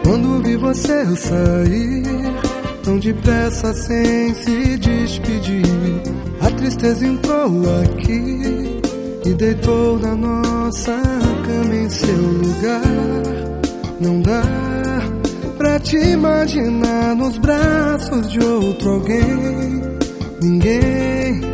Quando vi você sair tão depressa sem se despedir, a tristeza entrou aqui e deitou na nossa cama em seu lugar. Não dá pra te imaginar nos braços de outro alguém. Ninguém